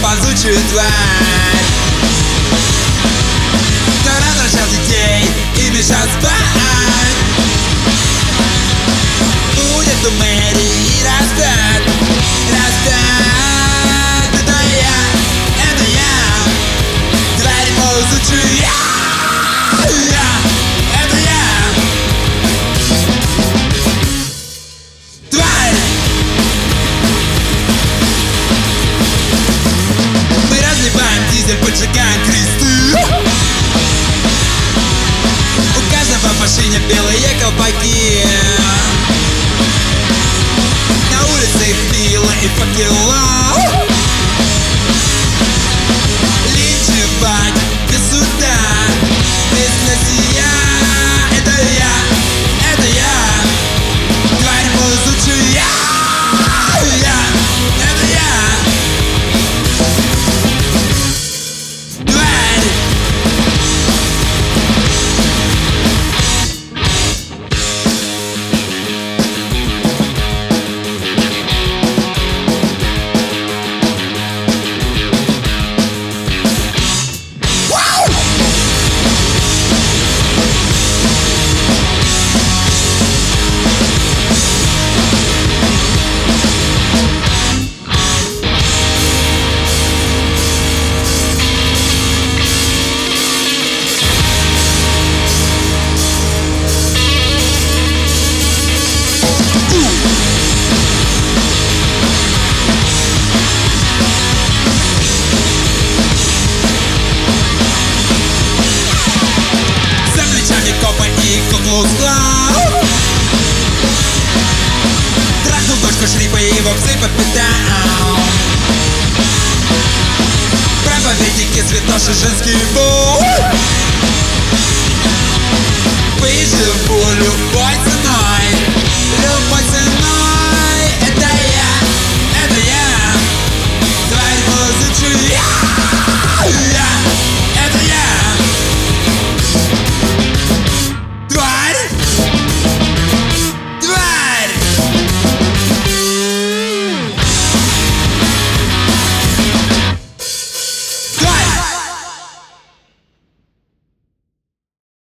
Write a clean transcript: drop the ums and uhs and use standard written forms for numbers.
ползучую тварь, кто раздражал детей и мешал спать. Будет у Мэри распят, распят. Это я, тварь ползучая. Это я, тварь. Мы разливаем дизель, поджигаем кресты. У каждого в машине белые колпаки. На улице их пила и факела. Линчевать без суда, без насилия. Это я, тварь ползучая. Это я, тварь. Трахнул дочку Шрипа и его псы по пятам. Проповедники, святоши, женский бой. Выживу любой ценой.